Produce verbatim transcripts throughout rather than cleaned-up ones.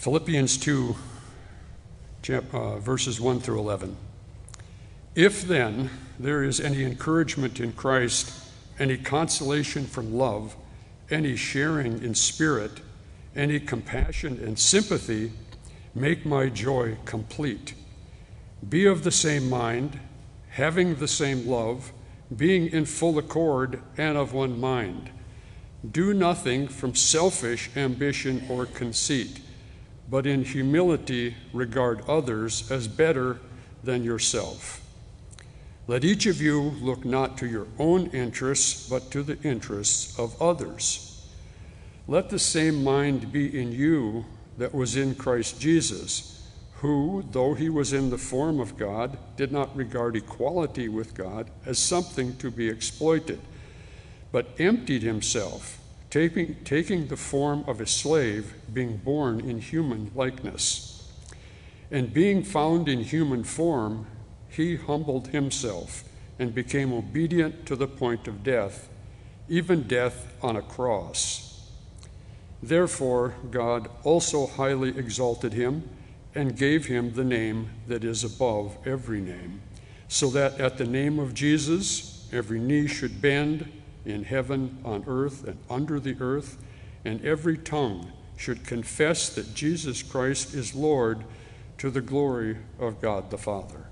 Philippians two, uh, verses one through eleven. If then there is any encouragement in Christ, any consolation from love, any sharing in spirit, any compassion and sympathy, make my joy complete. Be of the same mind, having the same love, being in full accord and of one mind. Do nothing from selfish ambition or conceit, but in humility regard others as better than yourself. Let each of you look not to your own interests, but to the interests of others. Let the same mind be in you that was in Christ Jesus, who, though he was in the form of God, did not regard equality with God as something to be exploited, but emptied himself, taking, taking the form of a slave, being born in human likeness. And being found in human form, he humbled himself and became obedient to the point of death, even death on a cross. Therefore, God also highly exalted him and gave him the name that is above every name, so that at the name of Jesus every knee should bend in heaven, on earth, and under the earth, and every tongue should confess that Jesus Christ is Lord, to the glory of God the Father.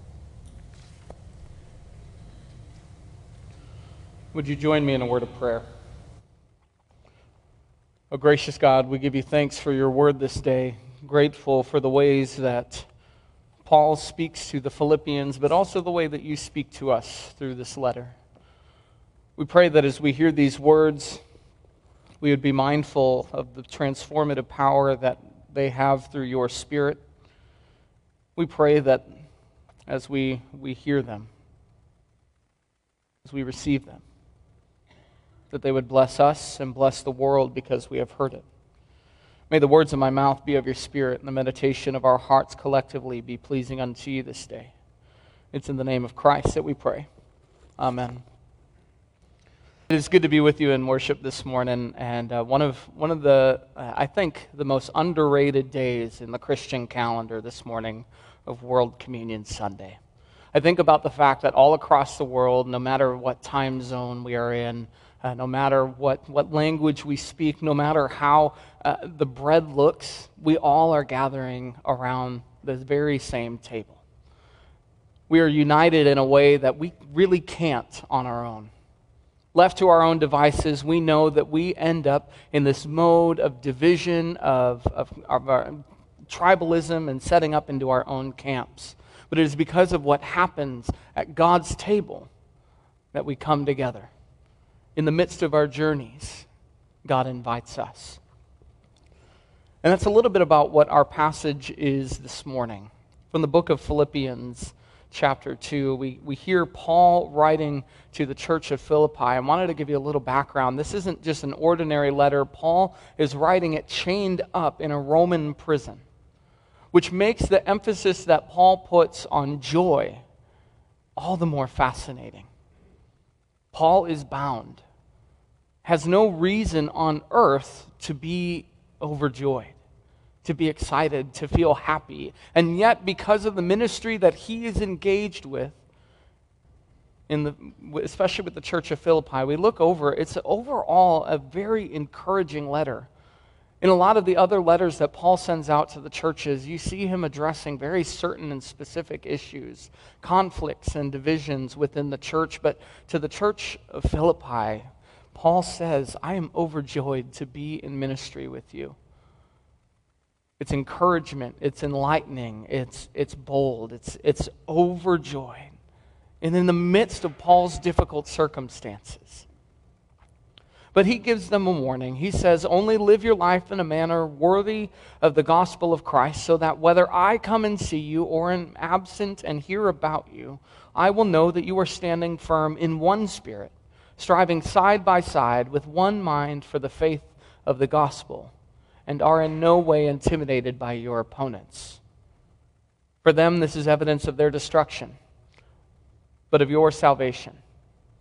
Would you join me in a word of prayer? Oh, gracious God, we give you thanks for your word this day. Grateful for the ways that Paul speaks to the Philippians, but also the way that you speak to us through this letter. We pray that as we hear these words, we would be mindful of the transformative power that they have through your Spirit. We pray that as we, we hear them, as we receive them, that they would bless us and bless the world because we have heard it. May the words of my mouth be of your Spirit, and the meditation of our hearts collectively be pleasing unto you this day. It's in the name of Christ that we pray. Amen. It is good to be with you in worship this morning, and uh, one of one of the, uh, I think, the most underrated days in the Christian calendar this morning of World Communion Sunday. I think about the fact that all across the world, no matter what time zone we are in, Uh, no matter what, what language we speak, no matter how uh, the bread looks, we all are gathering around the very same table. We are united in a way that we really can't on our own. Left to our own devices, we know that we end up in this mode of division, of, of, of our tribalism, and setting up into our own camps. But it is because of what happens at God's table that we come together. In the midst of our journeys, God invites us. And that's a little bit about what our passage is this morning. From the book of Philippians, chapter two, we, we hear Paul writing to the church of Philippi. I wanted to give you a little background. This isn't just an ordinary letter. Paul is writing it chained up in a Roman prison, which makes the emphasis that Paul puts on joy all the more fascinating. Paul is bound, has no reason on earth to be overjoyed, to be excited, to feel happy. And yet, because of the ministry that he is engaged with, in the, especially with the church of Philippi, we look over, it's overall a very encouraging letter. In a lot of the other letters that Paul sends out to the churches, you see him addressing very certain and specific issues, conflicts and divisions within the church. But to the church of Philippi, Paul says, I am overjoyed to be in ministry with you. It's encouragement, it's enlightening, it's it's bold, it's it's overjoyed. And in the midst of Paul's difficult circumstances. But he gives them a warning. He says, only live your life in a manner worthy of the gospel of Christ, so that whether I come and see you or am absent and hear about you, I will know that you are standing firm in one spirit, striving side by side with one mind for the faith of the gospel, and are in no way intimidated by your opponents. For them, this is evidence of their destruction, but of your salvation.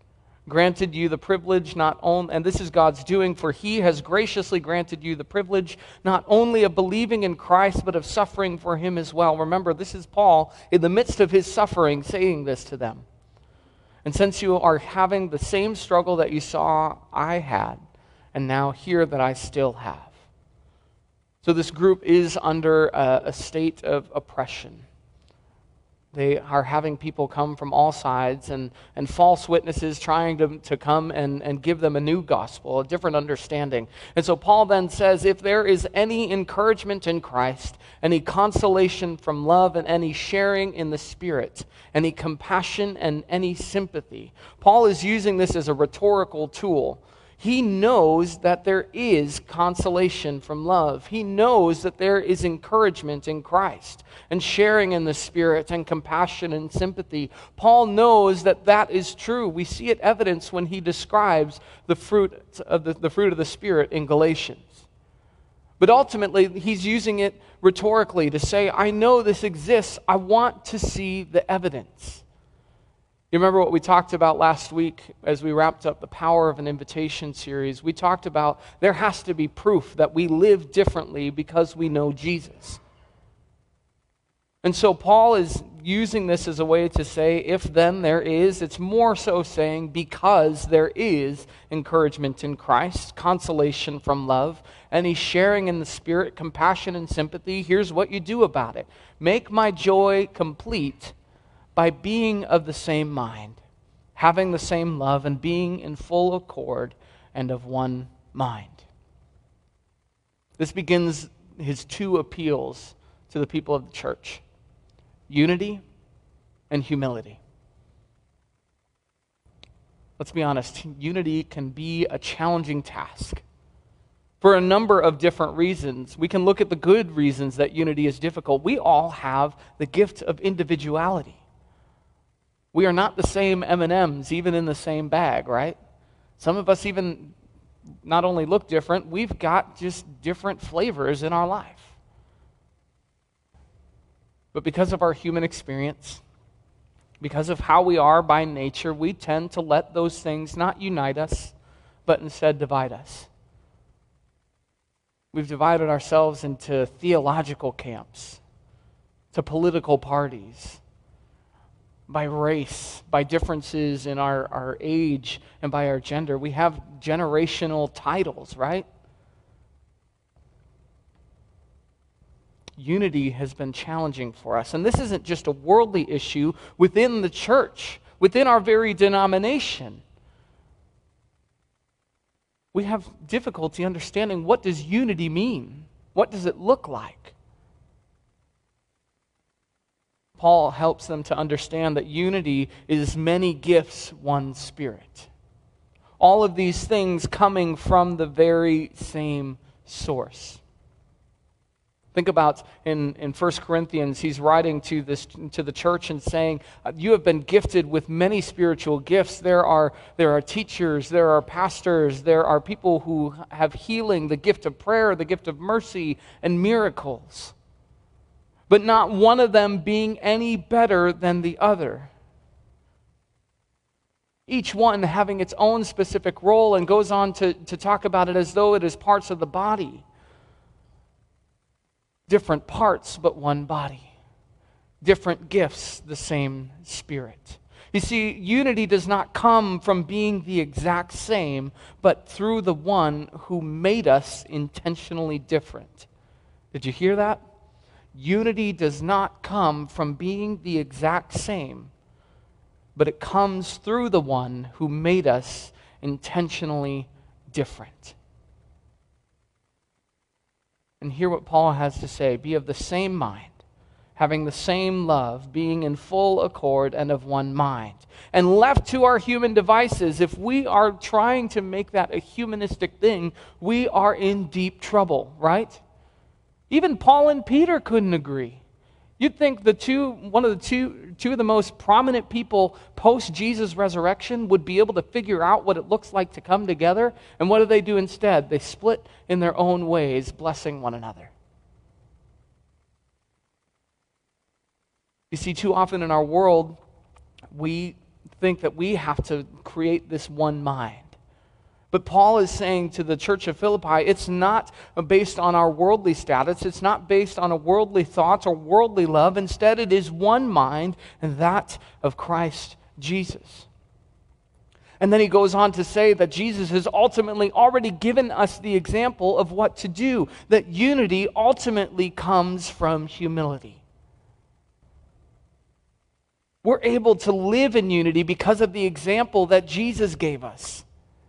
granted you the privilege not only, and this is God's doing, for he has graciously granted you the privilege not only of believing in Christ, but of suffering for him as well. Remember, this is Paul in the midst of his suffering saying this to them. And since you are having the same struggle that you saw I had, and now hear that I still have. So this group is under a, a state of oppression. They are having people come from all sides and, and false witnesses trying to, to come and, and give them a new gospel, a different understanding. And so Paul then says, if there is any encouragement in Christ, any consolation from love, and any sharing in the Spirit, any compassion and any sympathy. Paul is using this as a rhetorical tool. He knows that there is consolation from love. He knows that there is encouragement in Christ and sharing in the Spirit and compassion and sympathy. Paul knows that that is true. We see it evidenced when he describes the fruit of the, the fruit of the Spirit in Galatians. But ultimately, he's using it rhetorically to say, I know this exists. I want to see the evidence. You remember what we talked about last week as we wrapped up the Power of an Invitation series? We talked about there has to be proof that we live differently because we know Jesus. And so Paul is using this as a way to say, if then there is, it's more so saying because there is encouragement in Christ, consolation from love, and he's sharing in the Spirit, compassion and sympathy. Here's what you do about it. Make my joy complete by being of the same mind, having the same love, and being in full accord and of one mind. This begins his two appeals to the people of the church: unity and humility. Let's be honest, unity can be a challenging task for a number of different reasons. We can look at the good reasons that unity is difficult. We all have the gift of individuality. We are not the same M and M's, even in the same bag, right? Some of us even not only look different, we've got just different flavors in our life. But because of our human experience, because of how we are by nature, we tend to let those things not unite us, but instead divide us. We've divided ourselves into theological camps, to political parties, by race, by differences in our, our age, and by our gender. We have generational titles, right? Unity has been challenging for us. And this isn't just a worldly issue within the church, within our very denomination. We have difficulty understanding, what does unity mean? What does it look like? Paul helps them to understand that unity is many gifts, one Spirit. All of these things coming from the very same source. Think about in, in First Corinthians, he's writing to this to the church and saying, you have been gifted with many spiritual gifts. There are, there are teachers, there are pastors, there are people who have healing, the gift of prayer, the gift of mercy, and miracles. But not one of them being any better than the other. Each one having its own specific role, and goes on to, to talk about it as though it is parts of the body. Different parts, but one body. Different gifts, the same Spirit. You see, unity does not come from being the exact same, but through the one who made us intentionally different. Did you hear that? Unity does not come from being the exact same, but it comes through the one who made us intentionally different. And hear what Paul has to say. Be of the same mind, having the same love, being in full accord and of one mind. And left to our human devices, if we are trying to make that a humanistic thing, we are in deep trouble, right? Even Paul and Peter couldn't agree. You'd think the two, one of the two, two of the most prominent people post Jesus' resurrection would be able to figure out what it looks like to come together. And what do they do instead? They split in their own ways, blessing one another. You see, too often in our world, we think that we have to create this one mind. But Paul is saying to the church of Philippi, it's not based on our worldly status. It's not based on a worldly thoughts or worldly love. Instead, it is one mind, and that of Christ Jesus. And then he goes on to say that Jesus has ultimately already given us the example of what to do, that unity ultimately comes from humility. We're able to live in unity because of the example that Jesus gave us.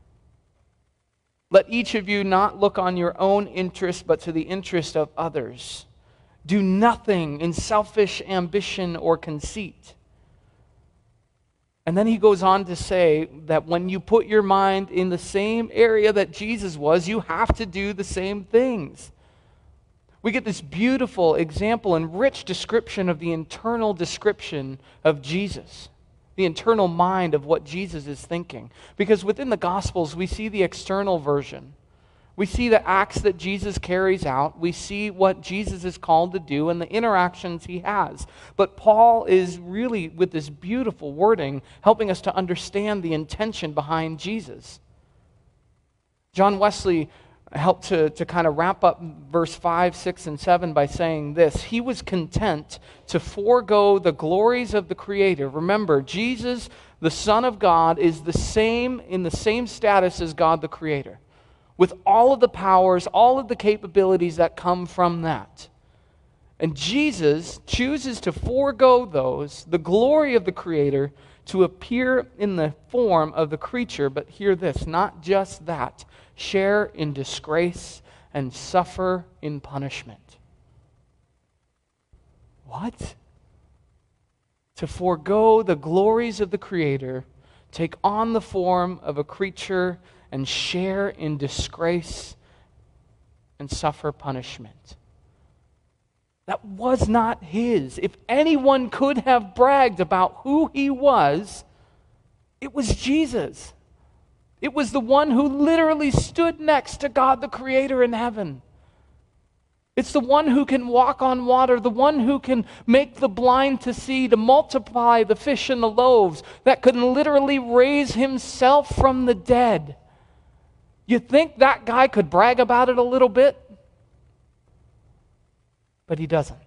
Let each of you not look on your own interest, but to the interest of others. Do nothing in selfish ambition or conceit. And then he goes on to say that when you put your mind in the same area that Jesus was, you have to do the same things. We get this beautiful example and rich description of the internal description of Jesus. The internal mind of what Jesus is thinking. Because within the Gospels, we see the external version. We see the acts that Jesus carries out. We see what Jesus is called to do and the interactions he has. But Paul is really, with this beautiful wording, helping us to understand the intention behind Jesus. John Wesley helped to, to kind of wrap up verse five, six, and seven by saying this: he was content to forego the glories of the Creator. Remember, Jesus, the Son of God, is the same in the same status as God the Creator, with all of the powers, all of the capabilities that come from that. And Jesus chooses to forego those, the glory of the Creator, to appear in the form of the creature. But hear this, not just that, share in disgrace and suffer in punishment. What? To forego the glories of the Creator, take on the form of a creature, and share in disgrace and suffer punishment. That was not his. If anyone could have bragged about who he was, it was Jesus. It was the one who literally stood next to God the Creator in heaven. It's the one who can walk on water, the one who can make the blind to see, to multiply the fish and the loaves, that could literally raise himself from the dead. You think that guy could brag about it a little bit? But he doesn't.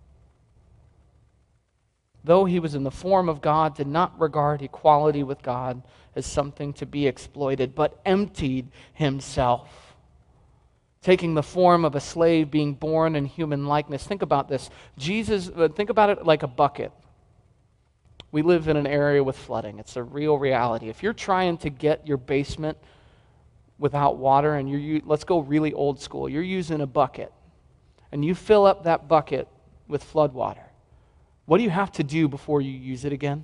Though he was in the form of God, did not regard equality with God as something to be exploited, but emptied himself, taking the form of a slave, being born in human likeness. Think about this. Jesus, think about it like a bucket. We live in an area with flooding. It's a real reality. If you're trying to get your basement without water, and you're, let's go really old school, you're using a bucket, and you fill up that bucket with flood water. What do you have to do before you use it again?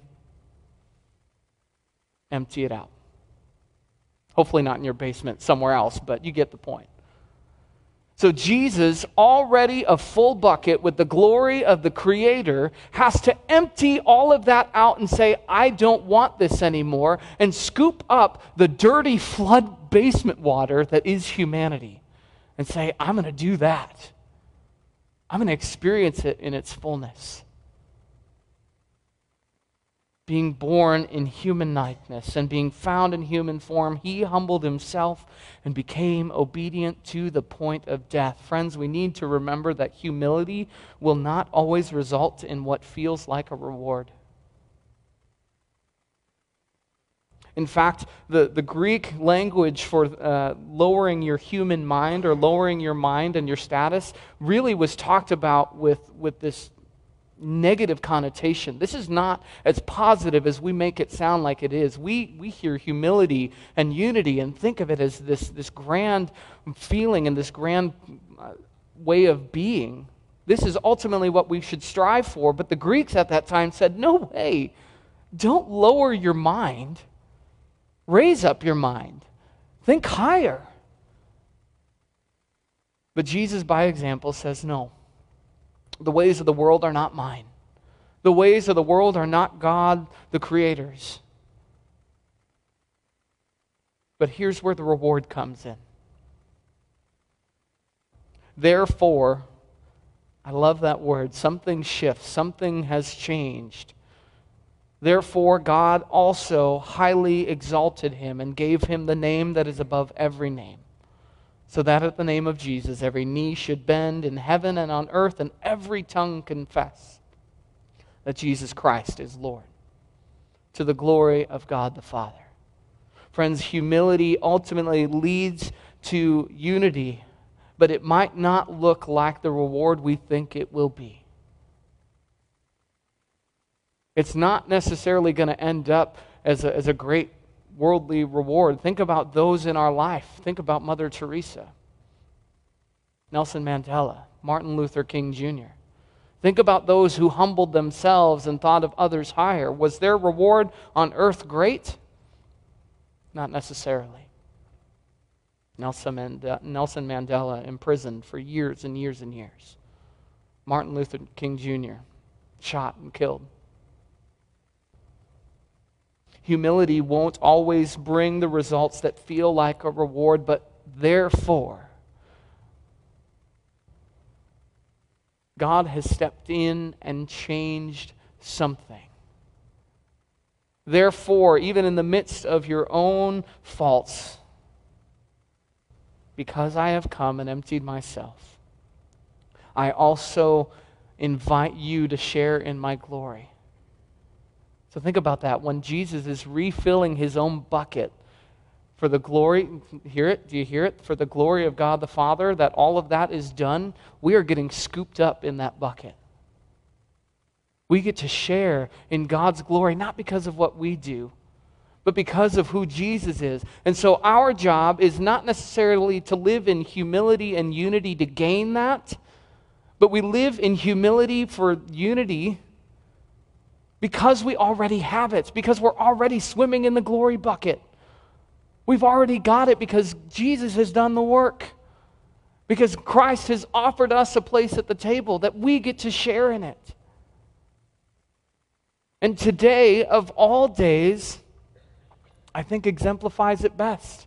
Empty it out. Hopefully not in your basement, somewhere else, but you get the point. So Jesus, already a full bucket with the glory of the Creator, has to empty all of that out and say, I don't want this anymore, and scoop up the dirty flood basement water that is humanity and say, I'm going to do that. I'm going to experience it in its fullness. Being born in human likeness and being found in human form, he humbled himself and became obedient to the point of death. Friends, we need to remember that humility will not always result in what feels like a reward. In fact, the, the Greek language for uh, lowering your human mind or lowering your mind and your status really was talked about with, with this negative connotation. This is not as positive as we make it sound like it is. We we hear humility and unity and think of it as this, this grand feeling and this grand uh, way of being. This is ultimately what we should strive for, but the Greeks at that time said, no way, don't lower your mind. Raise up your mind. Think higher. But Jesus, by example, says no. The ways of the world are not mine. The ways of the world are not God, the Creator's. But here's where the reward comes in. Therefore, I love that word, something shifts, something has changed. Therefore, God also highly exalted him and gave him the name that is above every name, so that at the name of Jesus every knee should bend in heaven and on earth, and every tongue confess that Jesus Christ is Lord, to the glory of God the Father. Friends, humility ultimately leads to unity, but it might not look like the reward we think it will be. It's not necessarily going to end up as a, as a great worldly reward. Think about those in our life. Think about Mother Teresa, Nelson Mandela, Martin Luther King Junior Think about those who humbled themselves and thought of others higher. Was their reward on earth great? Not necessarily. Nelson Mandela imprisoned for years and years and years. Martin Luther King Junior shot and killed. Humility won't always bring the results that feel like a reward, but therefore, God has stepped in and changed something. Therefore, even in the midst of your own faults, because I have come and emptied myself, I also invite you to share in my glory. So think about that. When Jesus is refilling his own bucket for the glory, hear it? Do you hear it? For the glory of God the Father, that all of that is done, we are getting scooped up in that bucket. We get to share in God's glory, not because of what we do, but because of who Jesus is. And so our job is not necessarily to live in humility and unity to gain that, but we live in humility for unity because we already have it, because we're already swimming in the glory bucket. We've already got it because Jesus has done the work. Because Christ has offered us a place at the table that we get to share in it. And today, of all days, I think exemplifies it best.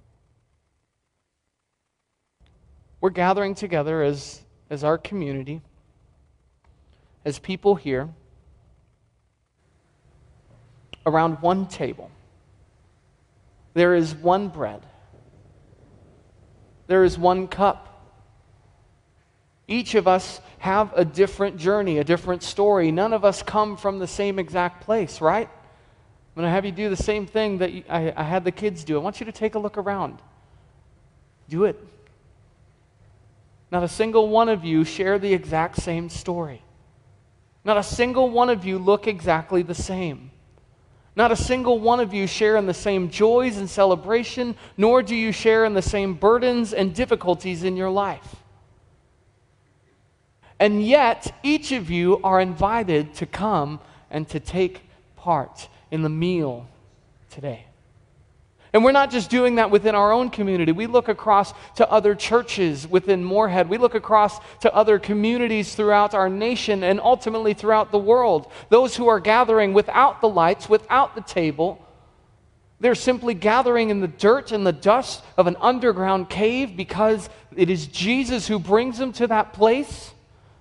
We're gathering together as, as our community, as people here, around one table. There is one bread. There is one cup. Each of us have a different journey, a different story. None of us come from the same exact place, right? I'm going to have you do the same thing that you, I, I had the kids do. I want you to take a look around. Do it. Not a single one of you share the exact same story. Not a single one of you look exactly the same. Not a single one of you share in the same joys and celebration, nor do you share in the same burdens and difficulties in your life. And yet, each of you are invited to come and to take part in the meal today. And we're not just doing that within our own community. We look across to other churches within Moorhead. We look across to other communities throughout our nation and ultimately throughout the world. Those who are gathering without the lights, without the table, they're simply gathering in the dirt and the dust of an underground cave because it is Jesus who brings them to that place.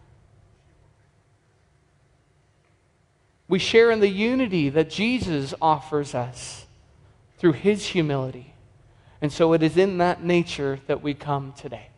We share in the unity that Jesus offers us through his humility. And so it is in that nature that we come today.